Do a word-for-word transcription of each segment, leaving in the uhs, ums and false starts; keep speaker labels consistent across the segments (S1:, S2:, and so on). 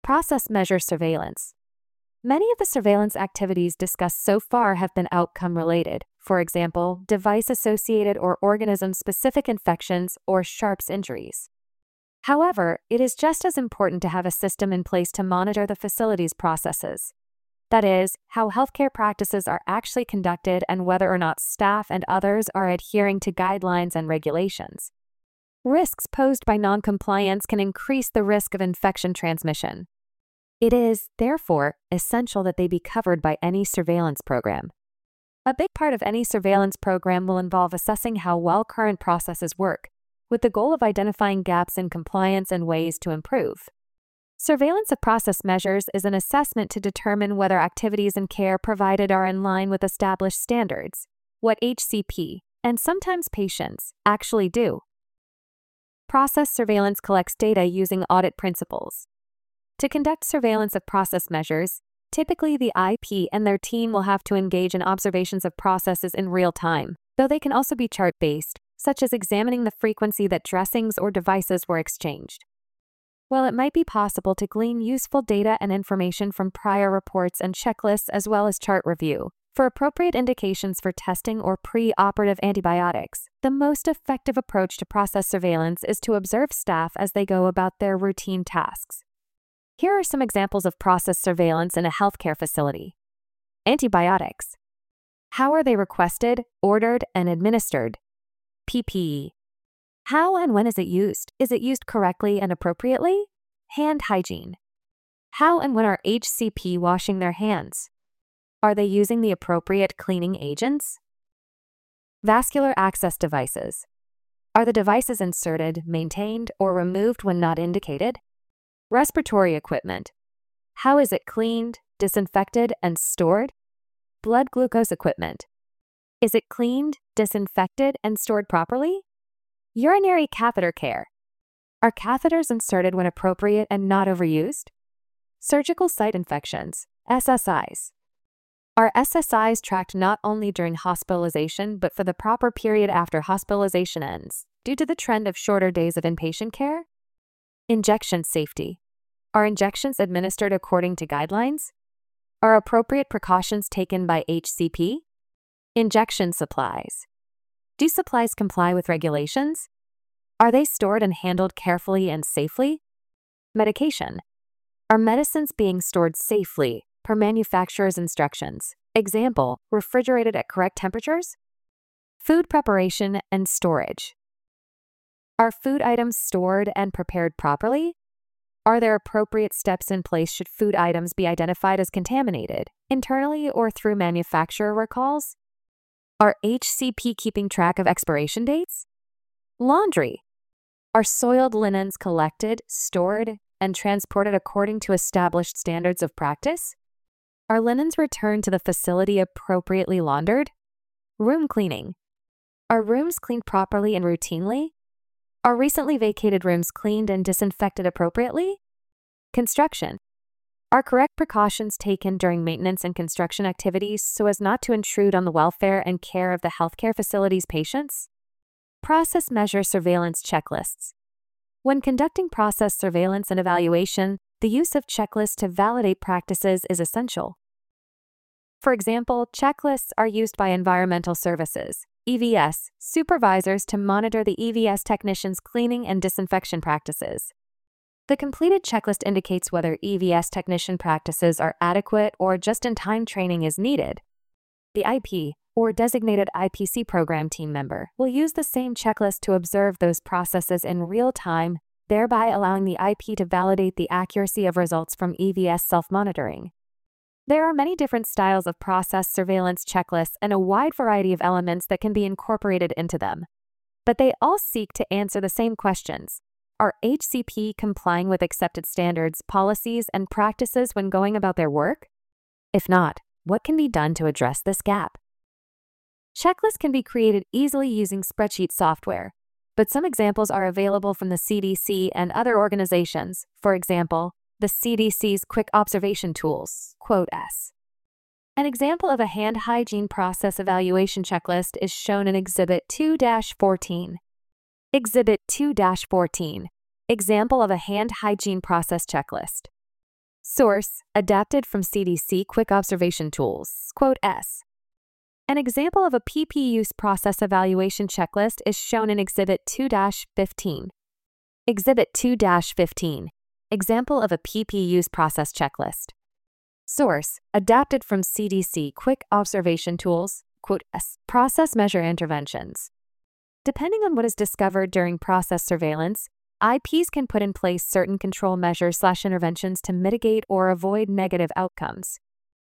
S1: Process measure surveillance. Many of the surveillance activities discussed so far have been outcome-related, for example, device-associated or organism-specific infections or sharps injuries. However, it is just as important to have a system in place to monitor the facility's processes. That is, how healthcare practices are actually conducted and whether or not staff and others are adhering to guidelines and regulations. Risks posed by noncompliance can increase the risk of infection transmission. It is, therefore, essential that they be covered by any surveillance program. A big part of any surveillance program will involve assessing how well current processes work, with the goal of identifying gaps in compliance and ways to improve. Surveillance of process measures is an assessment to determine whether activities and care provided are in line with established standards, what H C P, and sometimes patients, actually do. Process surveillance collects data using audit principles. To conduct surveillance of process measures, typically the I P and their team will have to engage in observations of processes in real time, though they can also be chart-based, such as examining the frequency that dressings or devices were exchanged. While it might be possible to glean useful data and information from prior reports and checklists as well as chart review, for appropriate indications for testing or pre-operative antibiotics, the most effective approach to process surveillance is to observe staff as they go about their routine tasks. Here are some examples of process surveillance in a healthcare facility. Antibiotics. How are they requested, ordered, and administered? P P E. How and when is it used? Is it used correctly and appropriately? Hand hygiene. How and when are H C P washing their hands? Are they using the appropriate cleaning agents? Vascular access devices. Are the devices inserted, maintained, or removed when not indicated? Respiratory equipment. How is it cleaned, disinfected, and stored? Blood glucose equipment. Is it cleaned, disinfected, and stored properly? Urinary catheter care. Are catheters inserted when appropriate and not overused? Surgical site infections, S S Is. Are S S Is tracked not only during hospitalization but for the proper period after hospitalization ends, due to the trend of shorter days of inpatient care? Injection safety. Are injections administered according to guidelines? Are appropriate precautions taken by H C P? Injection supplies. Do supplies comply with regulations? Are they stored and handled carefully and safely? Medication. Are medicines being stored safely, per manufacturer's instructions? Example, refrigerated at correct temperatures? Food preparation and storage. Are food items stored and prepared properly? Are there appropriate steps in place should food items be identified as contaminated, internally or through manufacturer recalls? Are H C P keeping track of expiration dates? Laundry. Are soiled linens collected, stored, and transported according to established standards of practice? Are linens returned to the facility appropriately laundered? Room cleaning. Are rooms cleaned properly and routinely? Are recently vacated rooms cleaned and disinfected appropriately? Construction. Are correct precautions taken during maintenance and construction activities so as not to intrude on the welfare and care of the healthcare facility's patients? Process measure surveillance checklists. When conducting process surveillance and evaluation, the use of checklists to validate practices is essential. For example, checklists are used by environmental services, E V S, supervisors to monitor the E V S technicians' cleaning and disinfection practices. The completed checklist indicates whether E V S technician practices are adequate or just-in-time training is needed. The I P, or designated I P C program team member, will use the same checklist to observe those processes in real time, thereby allowing the I P to validate the accuracy of results from E V S self-monitoring. There are many different styles of process surveillance checklists and a wide variety of elements that can be incorporated into them. But they all seek to answer the same questions. Are H C P complying with accepted standards, policies, and practices when going about their work? If not, what can be done to address this gap? Checklists can be created easily using spreadsheet software, but some examples are available from the C D C and other organizations, for example, the C D C's Quick Observation Tools, quote S. An example of a hand hygiene process evaluation checklist is shown in Exhibit two dash fourteen. Exhibit two dash fourteen. Example of a hand hygiene process checklist. Source: adapted from C D C Quick Observation Tools. Quote S. An example of a P P E use process evaluation checklist is shown in Exhibit two dash fifteen. Exhibit two dash fifteen. Example of a P P E use process checklist. Source: adapted from C D C Quick Observation Tools. Quote S. Process measure interventions. Depending on what is discovered during process surveillance, I Ps can put in place certain control measures slash interventions to mitigate or avoid negative outcomes.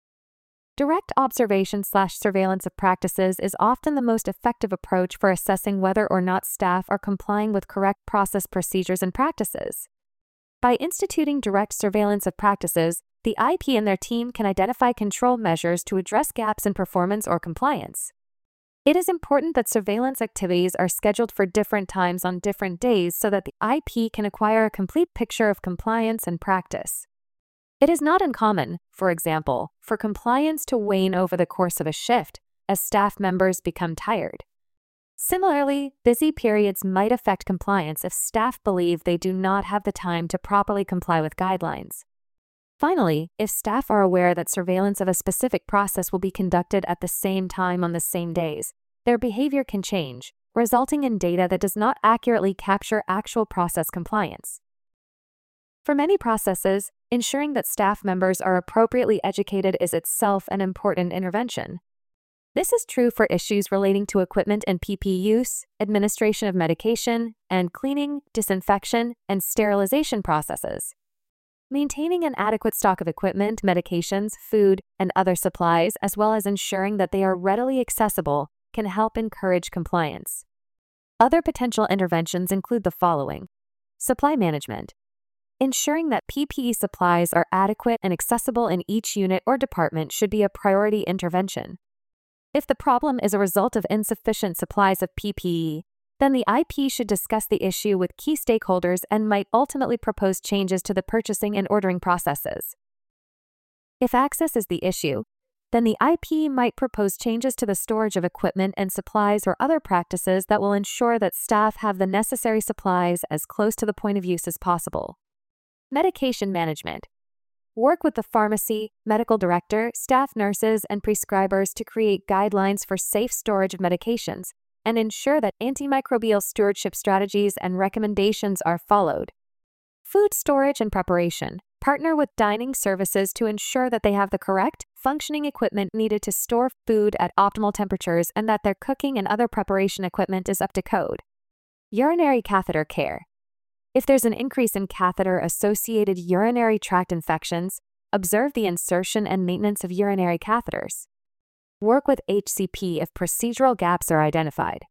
S1: Direct observation slash surveillance of practices is often the most effective approach for assessing whether or not staff are complying with correct process procedures and practices. By instituting direct surveillance of practices, the I P and their team can identify control measures to address gaps in performance or compliance. It is important that surveillance activities are scheduled for different times on different days so that the I P can acquire a complete picture of compliance and practice. It is not uncommon, for example, for compliance to wane over the course of a shift as staff members become tired. Similarly, busy periods might affect compliance if staff believe they do not have the time to properly comply with guidelines. Finally, if staff are aware that surveillance of a specific process will be conducted at the same time on the same days, their behavior can change, resulting in data that does not accurately capture actual process compliance. For many processes, ensuring that staff members are appropriately educated is itself an important intervention. This is true for issues relating to equipment and P P E use, administration of medication, and cleaning, disinfection, and sterilization processes. Maintaining an adequate stock of equipment, medications, food, and other supplies, as well as ensuring that they are readily accessible, can help encourage compliance. Other potential interventions include the following: supply management. Ensuring that P P E supplies are adequate and accessible in each unit or department should be a priority intervention. If the problem is a result of insufficient supplies of P P E, then the I P should discuss the issue with key stakeholders and might ultimately propose changes to the purchasing and ordering processes. If access is the issue, then the I P might propose changes to the storage of equipment and supplies or other practices that will ensure that staff have the necessary supplies as close to the point of use as possible. Medication management. Work with the pharmacy, medical director, staff nurses, and prescribers to create guidelines for safe storage of medications and ensure that antimicrobial stewardship strategies and recommendations are followed. Food storage and preparation. Partner with dining services to ensure that they have the correct, functioning equipment needed to store food at optimal temperatures and that their cooking and other preparation equipment is up to code. Urinary catheter care. If there's an increase in catheter-associated urinary tract infections, observe the insertion and maintenance of urinary catheters. Work with H C P if procedural gaps are identified.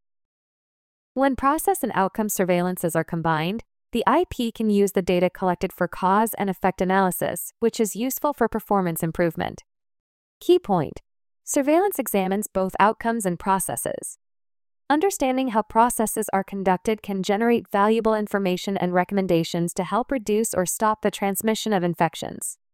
S1: When process and outcome surveillances are combined, the I P can use the data collected for cause and effect analysis, which is useful for performance improvement. Key point: surveillance examines both outcomes and processes. Understanding how processes are conducted can generate valuable information and recommendations to help reduce or stop the transmission of infections.